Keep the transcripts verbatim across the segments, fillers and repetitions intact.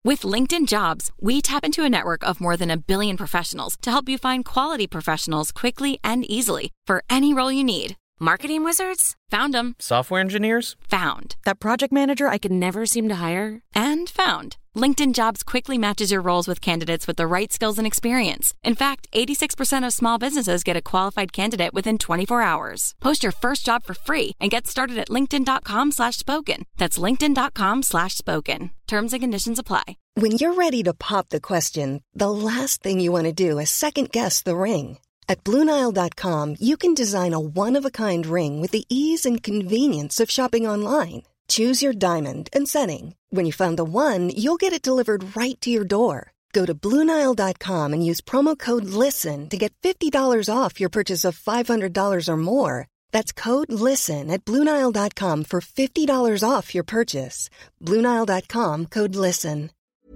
With LinkedIn Jobs, we tap into a network of more than a billion professionals to help you find quality professionals quickly and easily for any role you need. Marketing wizards? Found them. Software engineers? Found. That project manager I could never seem to hire? And found. LinkedIn Jobs quickly matches your roles with candidates with the right skills and experience. In fact, eighty-six percent of small businesses get a qualified candidate within twenty-four hours. Post your first job for free and get started at linkedin.com slash spoken. That's linkedin.com slash spoken. Terms and conditions apply. When you're ready to pop the question, the last thing you want to do is second-guess the ring. At Blue Nile dot com, you can design a one-of-a-kind ring with the ease and convenience of shopping online. Choose your diamond and setting. When you find the one, you'll get it delivered right to your door. Go to Blue Nile dot com and use promo code LISTEN to get fifty dollars off your purchase of five hundred dollars or more. That's code LISTEN at Blue Nile dot com for fifty dollars off your purchase. Blue Nile dot com, code LISTEN.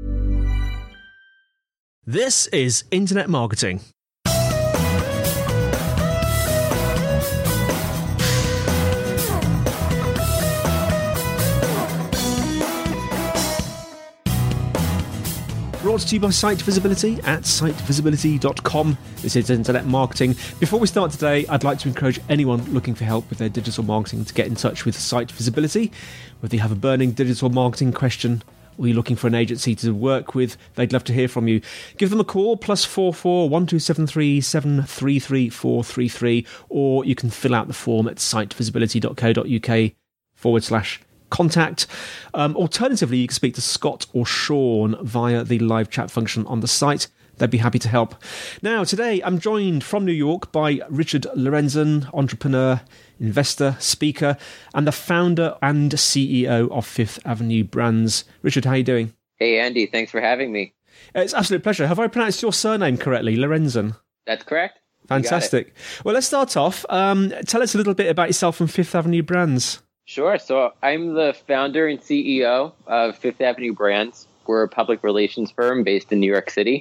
This is Internet Marketing. Brought to you by Site Visibility at site visibility dot com. This is Internet Marketing. Before we start today, I'd like to encourage anyone looking for help with their digital marketing to get in touch with Site Visibility. Whether you have a burning digital marketing question or you're looking for an agency to work with, they'd love to hear from you. Give them a call, plus four four one two seven three seven three three four three three, or you can fill out the form at site visibility dot co dot uk forward slash contact. Um, alternatively, you can speak to Scott or Sean via the live chat function on the site. They'd be happy to help. Now, today I'm joined from New York by Richard Lorenzen, entrepreneur, investor, speaker, and the founder and C E O of Fifth Avenue Brands. Richard, how are you doing? Hey, Andy. Thanks for having me. It's an absolute pleasure. Have I pronounced your surname correctly, Lorenzen? That's correct. Fantastic. Well, let's start off. Um, tell us a little bit about yourself and Fifth Avenue Brands. Sure. So I'm the founder and C E O of Fifth Avenue Brands. We're a public relations firm based in New York City,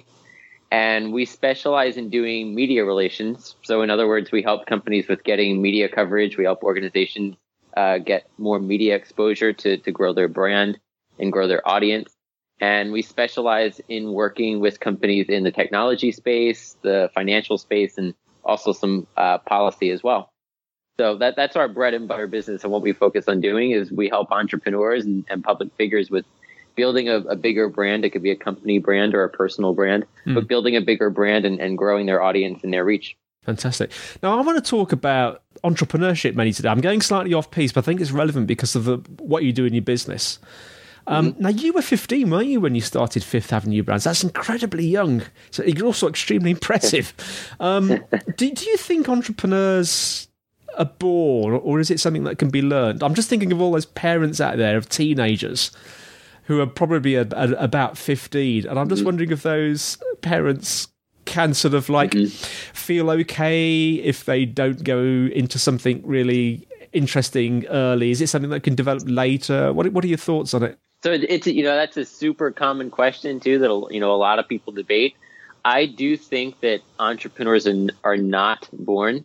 and we specialize in doing media relations. So in other words, we help companies with getting media coverage. We help organizations uh, get more media exposure to, to grow their brand and grow their audience. And we specialize in working with companies in the technology space, the financial space, and also some uh, policy as well. So that that's our bread and butter business, and what we focus on doing is we help entrepreneurs and, and public figures with building a, a bigger brand. It could be a company brand or a personal brand, mm. but building a bigger brand and, and growing their audience and their reach. Fantastic. Now, I want to talk about entrepreneurship mainly today. I'm going slightly off piece, but I think it's relevant because of the, what you do in your business. Um, mm-hmm. Now, you were fifteen, weren't you, when you started Fifth Avenue Brands? That's incredibly young. So you're also extremely impressive. Um, do, do you think entrepreneurs are born, or is it something that can be learned? I'm just thinking of all those parents out there of teenagers who are probably a, a, about fifteen, and I'm just mm-hmm. wondering if those parents can sort of like mm-hmm. feel okay if they don't go into something really interesting early. Is it something that can develop later? What What are your thoughts on it? So it's, you know, that's a super common question too that, you know, a lot of people debate. I do think that entrepreneurs are, are not born.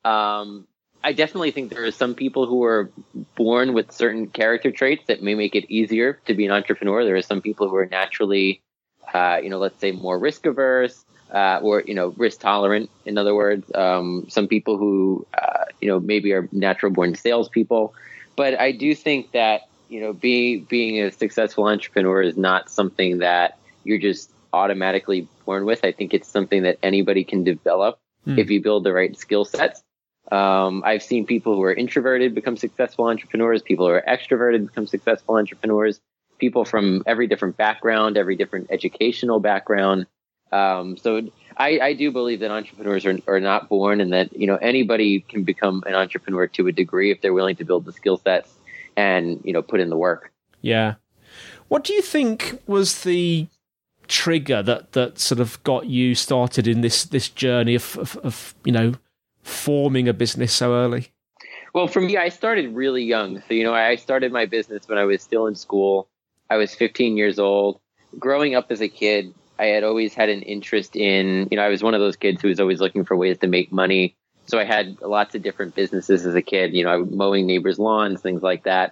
Um, I definitely think there are some people who are born with certain character traits that may make it easier to be an entrepreneur. There are some people who are naturally, uh, you know, let's say more risk averse, uh, or, you know, risk tolerant. In other words, um, some people who, uh, you know, maybe are natural born salespeople. But I do think that, you know, being, being a successful entrepreneur is not something that you're just automatically born with. I think it's something that anybody can develop mm. if you build the right skill sets. Um, I've seen people who are introverted become successful entrepreneurs, people who are extroverted become successful entrepreneurs, people from every different background, every different educational background. Um, so I, I do believe that entrepreneurs are, are not born, and that, you know, anybody can become an entrepreneur to a degree if they're willing to build the skill sets and, you know, put in the work. Yeah. What do you think was the trigger that, that sort of got you started in this, this journey of, of, of, you know, forming a business so early? Well, for me, I started really young. So, you know, I started my business when I was still in school. I was fifteen years old. Growing up as a kid, I had always had an interest in, you know, I was one of those kids who was always looking for ways to make money. So I had lots of different businesses as a kid, you know, I was mowing neighbors' lawns, things like that.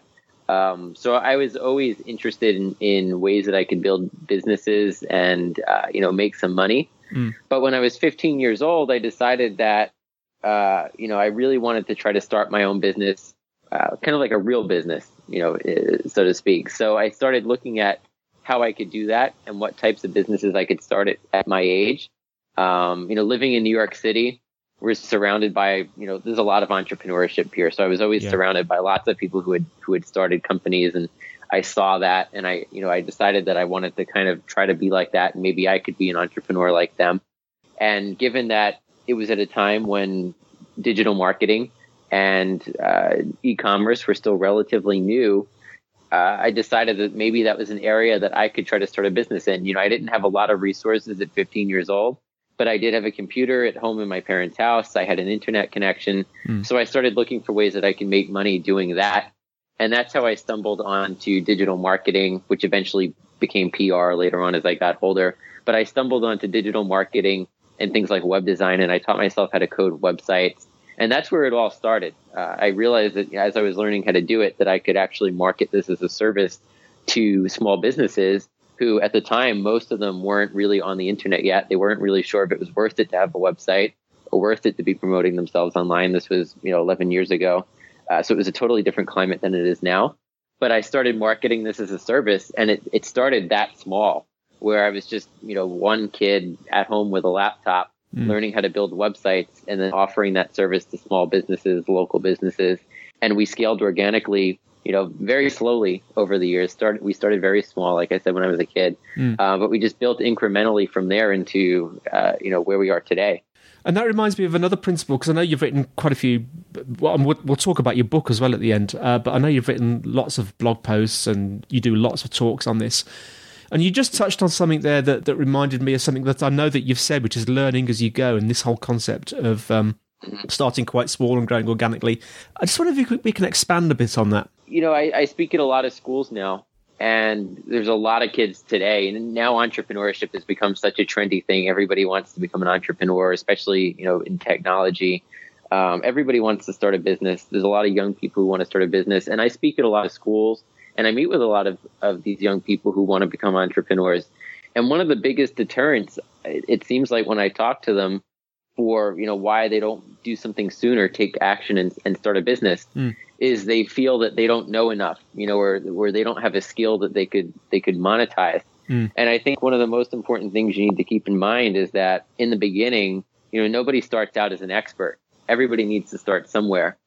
Um, so I was always interested in, in ways that I could build businesses and, uh, you know, make some money. Mm. But when I was fifteen years old, I decided that, uh, you know, I really wanted to try to start my own business, uh, kind of like a real business, you know, so to speak. So I started looking at how I could do that and what types of businesses I could start at, at my age. Um, you know, living in New York City, we're surrounded by, you know, there's a lot of entrepreneurship here. So I was always yeah. surrounded by lots of people who had, who had started companies, and I saw that, and I, you know, I decided that I wanted to kind of try to be like that, and maybe I could be an entrepreneur like them. And given that it was at a time when digital marketing and uh, e-commerce were still relatively new, uh, I decided that maybe that was an area that I could try to start a business in. You know, I didn't have a lot of resources at fifteen years old, but I did have a computer at home in my parents' house. I had an internet connection. Mm. So I started looking for ways that I can make money doing that. And that's how I stumbled onto digital marketing, which eventually became P R later on as I got older. But I stumbled onto digital marketing and things like web design, and I taught myself how to code websites. And that's where it all started. Uh, I realized that as I was learning how to do it, that I could actually market this as a service to small businesses who at the time, most of them weren't really on the internet yet. They weren't really sure if it was worth it to have a website or worth it to be promoting themselves online. This was, you know, eleven years ago. Uh, so it was a totally different climate than it is now. But I started marketing this as a service, and it, it started that small, where I was just, you know, one kid at home with a laptop mm. learning how to build websites and then offering that service to small businesses, local businesses. And we scaled organically, you know, very slowly over the years. Started, we started very small, like I said, when I was a kid, mm. uh, but we just built incrementally from there into, uh, you know, where we are today. And that reminds me of another principle, because I know you've written quite a few, well, we'll, we'll talk about your book as well at the end, uh, but I know you've written lots of blog posts and you do lots of talks on this. And you just touched on something there that, that reminded me of something that I know that you've said, which is learning as you go, and this whole concept of um, starting quite small and growing organically. I just wonder if you could, we can expand a bit on that. You know, I, I speak at a lot of schools now, and there's a lot of kids today. And now entrepreneurship has become such a trendy thing. Everybody wants to become an entrepreneur, especially, you know, in technology. Um, everybody wants to start a business. There's a lot of young people who want to start a business. And I speak at a lot of schools, and I meet with a lot of, of these young people who want to become entrepreneurs. And one of the biggest deterrents, it, it seems like when I talk to them for, you know, why they don't do something sooner, take action and, and start a business, mm. is they feel that they don't know enough, you know, or where they don't have a skill that they could they could monetize. Mm. And I think one of the most important things you need to keep in mind is that in the beginning, you know, nobody starts out as an expert. Everybody needs to start somewhere.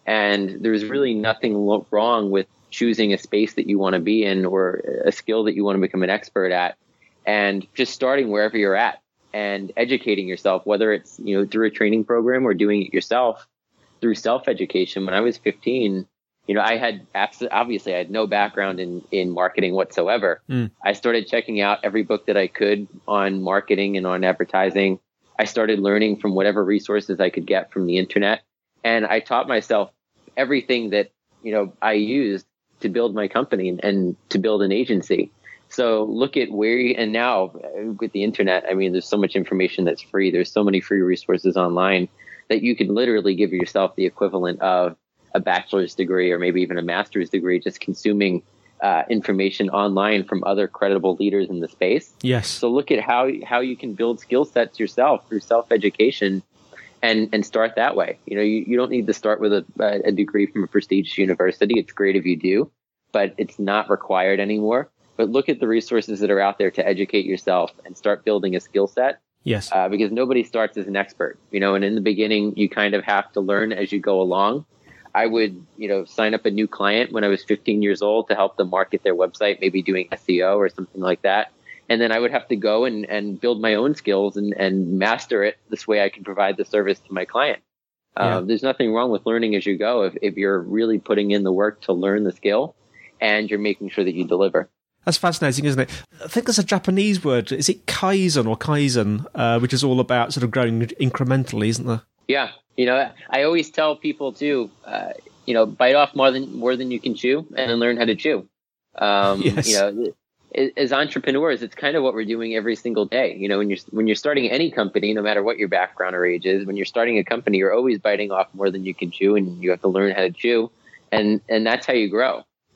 And there's really nothing lo- wrong with choosing a space that you want to be in or a skill that you want to become an expert at, and just starting wherever you're at and educating yourself, whether it's, you know, through a training program or doing it yourself through self-education. When I was fifteen, you know, I had abs- obviously I had no background in, in marketing whatsoever. Mm. I started checking out every book that I could on marketing and on advertising. I started learning from whatever resources I could get from the internet. And I taught myself everything that, you know, I used to build my company and, and to build an agency. So look at where you, and now with the internet, I mean, there's so much information that's free. There's so many free resources online that you can literally give yourself the equivalent of a bachelor's degree or maybe even a master's degree, just consuming uh, information online from other credible leaders in the space. Yes. So look at how, how you can build skill sets yourself through self-education and, and start that way. You know, you, you don't need to start with a, a degree from a prestigious university. It's great if you do, but it's not required anymore. But look at the resources that are out there to educate yourself and start building a skill set. Yes. Uh, because nobody starts as an expert, you know, and in the beginning, you kind of have to learn as you go along. I would, you know, sign up a new client when I was fifteen years old to help them market their website, maybe doing S E O or something like that. And then I would have to go and, and build my own skills and, and master it. This way I can provide the service to my client. Yeah. Um, there's nothing wrong with learning as you go if, if you're really putting in the work to learn the skill and you're making sure that you deliver. That's fascinating, isn't it? I think there's a Japanese word. Is it kaizen or kaizen, uh, which is all about sort of growing incrementally, isn't there? Yeah. You know, I always tell people too, uh, you know, bite off more than more than you can chew and then learn how to chew. Um, yes. You know, as entrepreneurs, it's kind of what we're doing every single day. You know, when you're when you're starting any company, no matter what your background or age is, when you're starting a company, you're always biting off more than you can chew, and you have to learn how to chew, and and that's how you grow.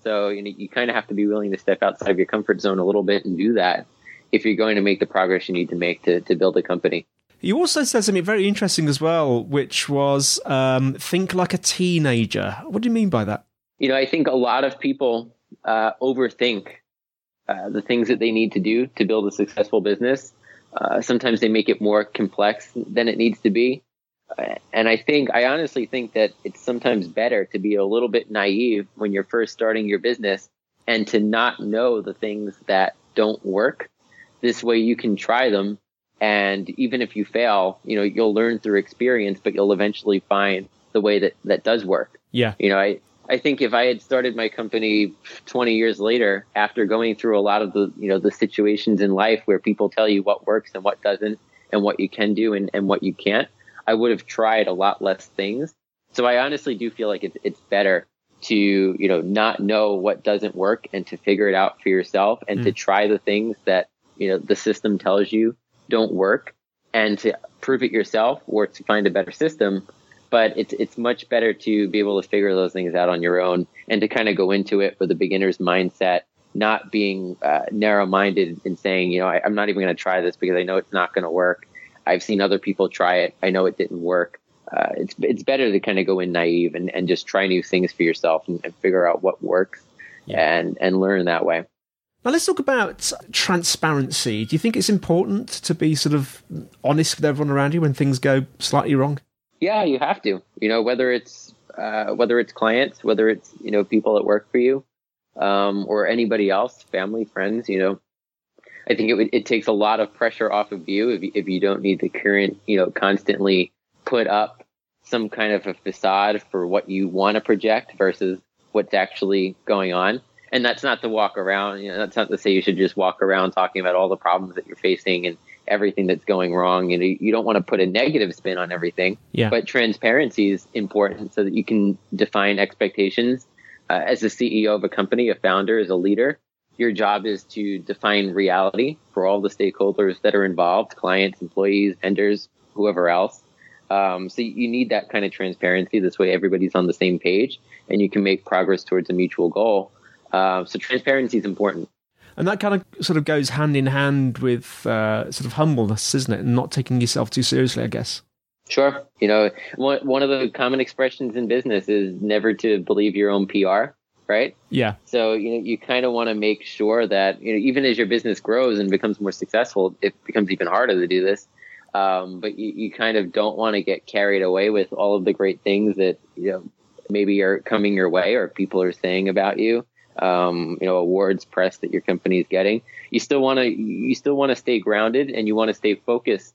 So you know, you kind of have to be willing to step outside of your comfort zone a little bit and do that if you're going to make the progress you need to make to, to build a company. You also said something very interesting as well, which was um, think like a teenager. What do you mean by that? You know, I think a lot of people uh, overthink uh, the things that they need to do to build a successful business. Uh, sometimes they make it more complex than it needs to be. Uh, and I think, I honestly think that it's sometimes better to be a little bit naive when you're first starting your business and to not know the things that don't work. This way you can try them. And even if you fail, you know, you'll learn through experience, but you'll eventually find the way that, that does work. Yeah. You know, I, I think if I had started my company twenty years later, after going through a lot of the, you know, the situations in life where people tell you what works and what doesn't and what you can do and, and what you can't, I would have tried a lot less things. So I honestly do feel like it's, it's better to, you know, not know what doesn't work and to figure it out for yourself and mm. to try the things that, you know, the system tells you don't work and to prove it yourself or to find a better system. But it's it's much better to be able to figure those things out on your own and to kind of go into it with a beginner's mindset, not being uh, narrow-minded and saying, you know, I, I'm not even going to try this because I know it's not going to work. I've seen other people try it. I know it didn't work. Uh, it's it's better to kind of go in naive and, and just try new things for yourself and, and figure out what works yeah. and, and learn that way. Now, let's talk about transparency. Do you think it's important to be sort of honest with everyone around you when things go slightly wrong? Yeah, you have to, you know, whether it's, uh, whether it's clients, whether it's, you know, people that work for you, um, or anybody else, family, friends, you know, I think it it takes a lot of pressure off of you if you, if you don't need to current, you know, constantly put up some kind of a facade for what you want to project versus what's actually going on. And that's not to walk around, you know, that's not to say you should just walk around talking about all the problems that you're facing and everything that's going wrong. You know, you don't want to put a negative spin on everything, yeah. but transparency is important so that you can define expectations. Uh, as a C E O of a company, a founder, as a leader, your job is to define reality for all the stakeholders that are involved, clients, employees, vendors, whoever else. Um, so you need that kind of transparency. This way everybody's on the same page and you can make progress towards a mutual goal. Uh, so transparency is important. And that kind of sort of goes hand in hand with uh, sort of humbleness, isn't it? And not taking yourself too seriously, I guess. Sure. You know, one, one of the common expressions in business is never to believe your own P R, right? Yeah. So, you know, you kind of want to make sure that, you know, even as your business grows and becomes more successful, it becomes even harder to do this. Um, but you, you kind of don't want to get carried away with all of the great things that, you know, maybe are coming your way or people are saying about you. Um, you know, awards, press that your company is getting. You still want to, you still want to stay grounded and you want to stay focused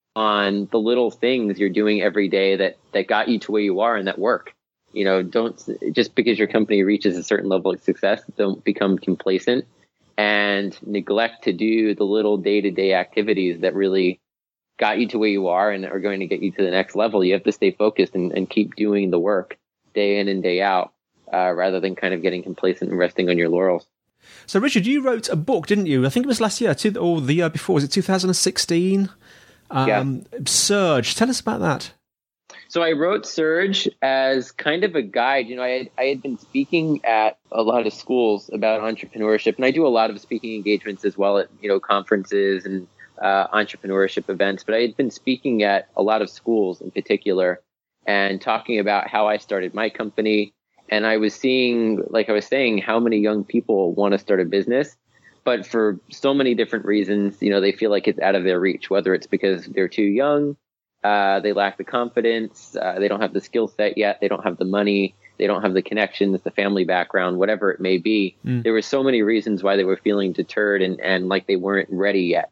on the little things you're doing every day that, that got you to where you are and that work. You know, don't, just because your company reaches a certain level of success, don't become complacent and neglect to do the little day-to-day activities that really got you to where you are and are going to get you to the next level. You have to stay focused and, and keep doing the work day in and day out. Uh, rather than kind of getting complacent and resting on your laurels. So, Richard, you wrote a book, didn't you? I think it was last year, two, or the year before. Was it two thousand sixteen? Um, yeah. Surge. Tell us about that. So I wrote Surge as kind of a guide. You know, I had, I had been speaking at a lot of schools about entrepreneurship, and I do a lot of speaking engagements as well at, you know, conferences and uh, entrepreneurship events. But I had been speaking at a lot of schools in particular and talking about how I started my company. And I was seeing, like I was saying, how many young people want to start a business, but for so many different reasons, you know, they feel like it's out of their reach, whether it's because they're too young, uh, they lack the confidence, uh, they don't have the skill set yet, they don't have the money, they don't have the connections, the family background, whatever it may be. Mm. There were so many reasons why they were feeling deterred and, and like they weren't ready yet.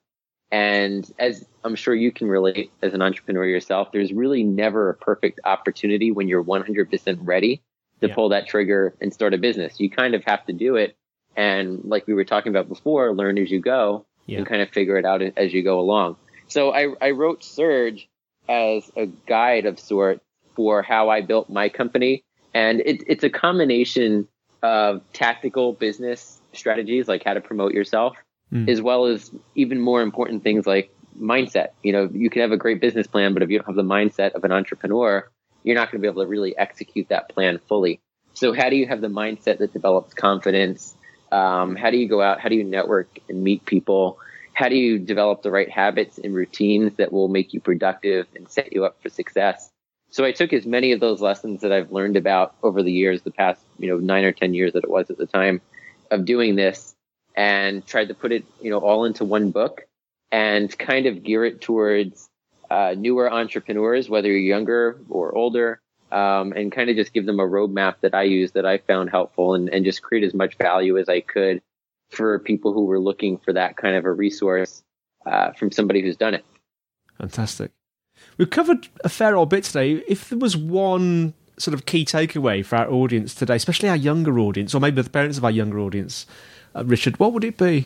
And as I'm sure you can relate as an entrepreneur yourself, there's really never a perfect opportunity when you're one hundred percent ready to yeah. pull that trigger and start a business. You kind of have to do it. And like we were talking about before, learn as you go yeah. and kind of figure it out as you go along. So I, I wrote Surge as a guide of sort for how I built my company. And it, it's a combination of tactical business strategies, like how to promote yourself, mm. as well as even more important things like mindset. You know, you can have a great business plan, but if you don't have the mindset of an entrepreneur, you're not going to be able to really execute that plan fully. So how do you have the mindset that develops confidence? Um, how do you go out? How do you network and meet people? How do you develop the right habits and routines that will make you productive and set you up for success? So I took as many of those lessons that I've learned about over the years, the past, you know, nine or ten years that it was at the time of doing this, and tried to put it, you know, all into one book and kind of gear it towards uh, newer entrepreneurs, whether you're younger or older, um, and kind of just give them a roadmap that I use that I found helpful, and, and just create as much value as I could for people who were looking for that kind of a resource uh, from somebody who's done it. Fantastic. We've covered a fair old bit today. If there was one sort of key takeaway for our audience today, especially our younger audience, or maybe the parents of our younger audience, uh, Richard, what would it be?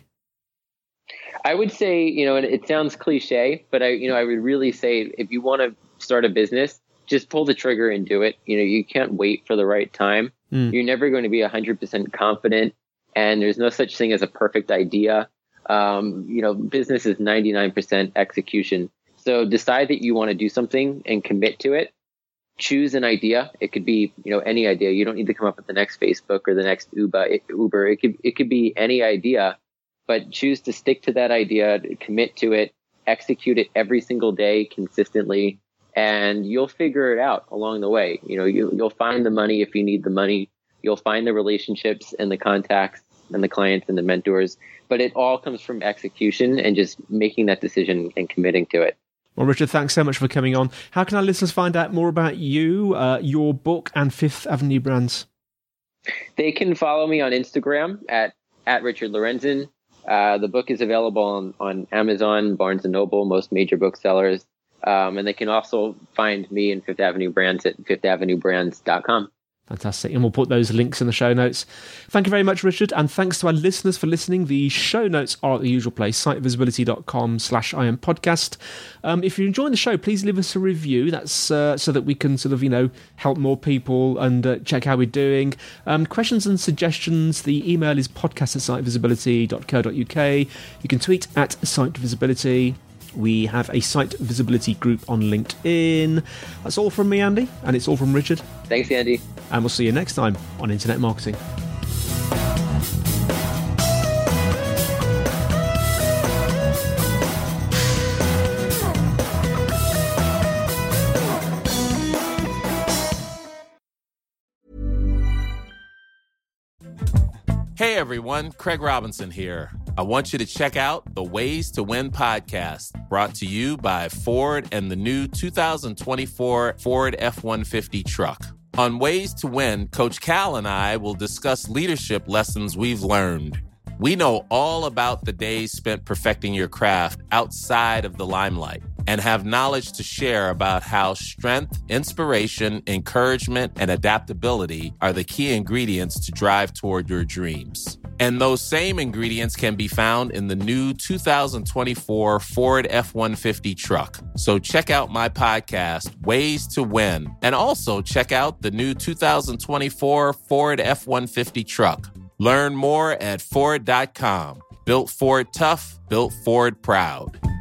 I would say, you know, and it sounds cliche, but I, you know, I would really say if you want to start a business, just pull the trigger and do it. You know, you can't wait for the right time. Mm. You're never going to be one hundred percent confident, and there's no such thing as a perfect idea. Um, you know, business is ninety-nine percent execution. So decide that you want to do something and commit to it. Choose an idea. It could be, you know, any idea. You don't need to come up with the next Facebook or the next Uber. It, Uber. It could it could be any idea, but choose to stick to that idea, commit to it, execute it every single day consistently, and you'll figure it out along the way. You know, you, you'll find the money if you need the money. You'll find the relationships and the contacts and the clients and the mentors. But it all comes from execution and just making that decision and committing to it. Well, Richard, thanks so much for coming on. How can our listeners find out more about you, uh, your book, and Fifth Avenue Brands? They can follow me on Instagram at, at Richard Lorenzen. Uh, the book is available on, on Amazon, Barnes and Noble, most major booksellers. Um, and they can also find me and Fifth Avenue Brands at fifth avenue brands dot com. Fantastic. And we'll put those links in the show notes. Thank you very much, Richard. And thanks to our listeners for listening. The show notes are at the usual place, sitevisibility.com slash IM podcast. Um, if you're enjoying the show, please leave us a review. That's uh, so that we can sort of, you know, help more people and uh, check how we're doing. Um, questions and suggestions, the email is podcast at sitevisibility dot co dot uk. You can tweet at sitevisibility. We have a Site Visibility group on LinkedIn. That's all from me, Andy, and it's all from Richard. Thanks, Andy. And we'll see you next time on Internet Marketing. Hey everyone, Craig Robinson here. I want you to check out the Ways to Win podcast, brought to you by Ford and the new two thousand twenty-four Ford F one fifty truck. On Ways to Win, Coach Cal and I will discuss leadership lessons we've learned. We know all about the days spent perfecting your craft outside of the limelight and have knowledge to share about how strength, inspiration, encouragement, and adaptability are the key ingredients to drive toward your dreams. And those same ingredients can be found in the new two thousand twenty-four Ford F one fifty truck. So check out my podcast, Ways to Win, and also check out the new two thousand twenty-four Ford F one fifty truck. Learn more at Ford dot com. Built Ford tough, built Ford proud.